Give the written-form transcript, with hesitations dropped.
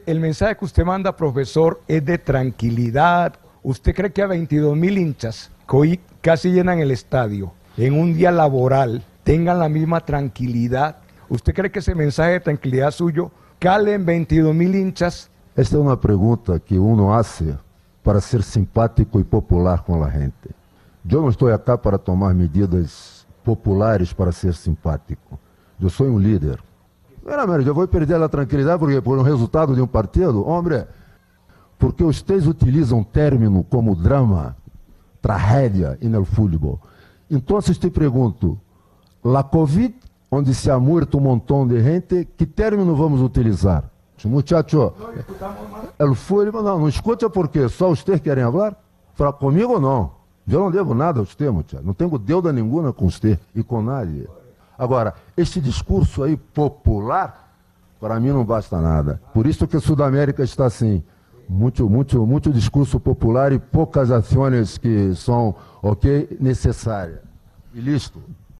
El mensaje que usted manda, profesor, es de tranquilidad. ¿Usted cree que a 22.000 hinchas que hoy casi llenan el estadio en un día laboral tengan la misma tranquilidad? ¿Usted cree que ese mensaje de tranquilidad suyo cale en 22.000 hinchas? Esta é uma pergunta que uno hace para ser simpático e popular com a gente. Eu não estou aqui para tomar medidas populares para ser simpático. Eu sou um líder. Primeiramente, eu vou perder a tranquilidade porque por um resultado de um partido, homem, porque vocês utilizam um término como drama, tragédia no futebol. Então, te pergunto, a Covid, onde se ha muerto um montão de gente, que término vamos utilizar? Muchacho, o futebol, não escuta porque só vocês querem falar? Fala comigo ou não? Eu não devo nada a você, muchacho. Não tenho deuda nenhuma com você e com nadie. Agora, este discurso aí popular, para mim não basta nada. Por isso que a Sudamérica está assim. Muito discurso popular e poucas ações que são, necessárias. E listo.